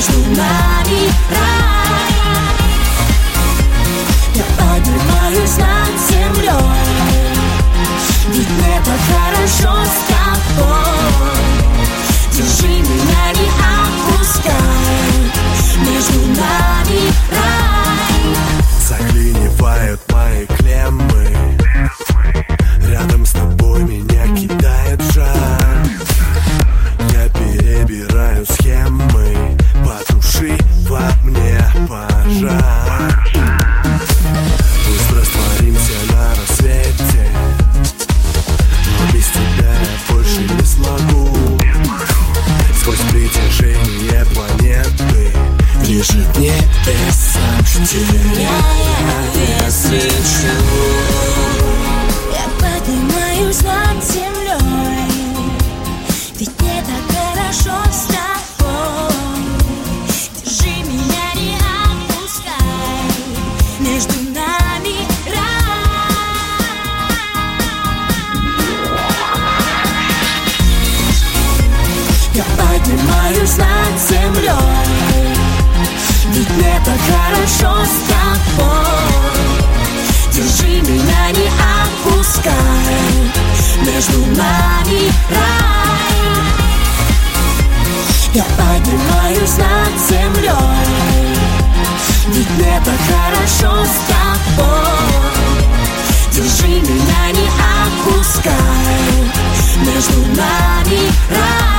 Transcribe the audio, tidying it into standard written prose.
между нами рай. Я поднимаюсь над землей, ведь мне так хорошо с тобой. Держи меня, не отпускай, между нами рай. Заклинивают мои клеммы, рядом с тобой меня кидает в жар. Я перебираю схемы, потуши во мне пожар. Пусть растворимся на рассвете, но без тебя я больше не смогу. Сквозь притяжение планеты лежит небеса, теряя вес, лечу. Я поднимаюсь над землей, ведь мне так хорошо с тобой. Держи меня, не отпускай, между нами рай. Я поднимаюсь над землей, ведь мне так хорошо с тобой. Держи меня, не отпускай, между нами рай. Я поднимаюсь над землей, ведь мне так хорошо с тобой. Держи меня, не отпускай, между нами рай.